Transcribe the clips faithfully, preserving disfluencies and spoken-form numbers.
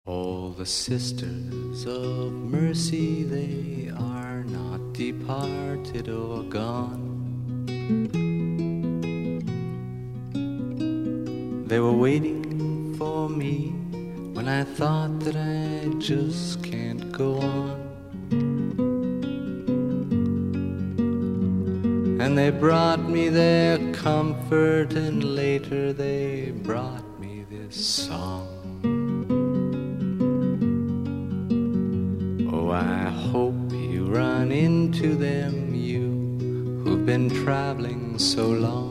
All the sisters of mercy, they are not departed or gone. They were waiting for me when I thought that I just can't go on. And they brought me their comfort, and later they brought me this song. Oh, I hope you run into them, you who've been traveling so long.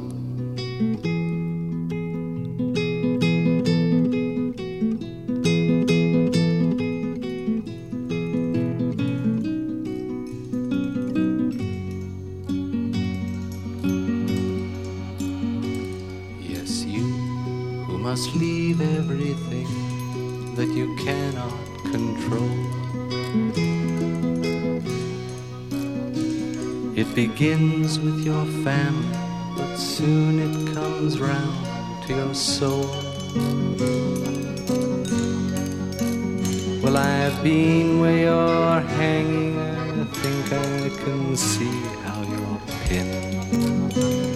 Yes, you who must leave everything that you cannot control. It begins with your family, but soon it comes round to your soul. Well, I've been where you're hanging, I think I can see how you're pinned.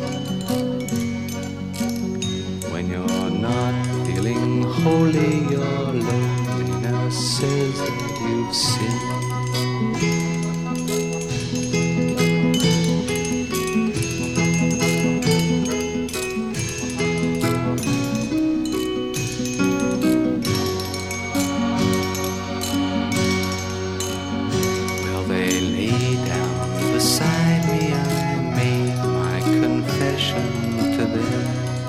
When you're not feeling holy, your loneliness says that you've sinned. Beside me, I made my confession to them.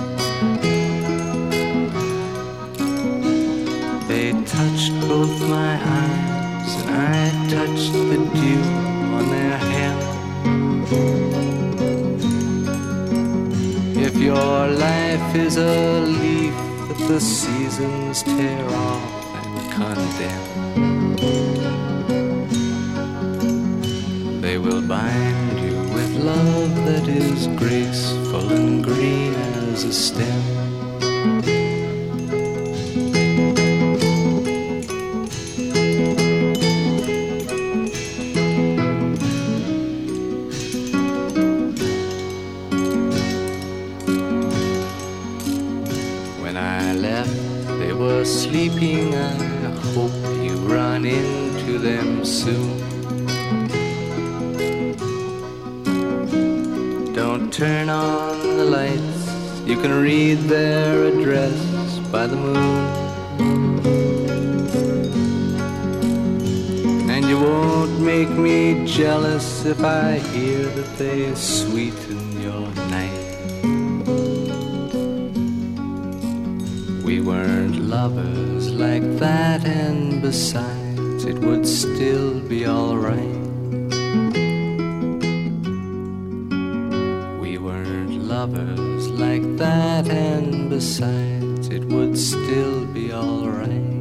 They touched both my eyes, and I touched the dew on their hair. If your life is a leaf that the seasons tear off and condemn, they will bind you with love that is graceful and green as a stem. When I left, they were sleeping. I hope you run into them soon. Don't turn on the lights, you can read their address by the moon. And you won't make me jealous if I hear that they sweeten your night. We weren't lovers like that, and besides, it would still be alright. Lovers like that, and besides, it would still be alright.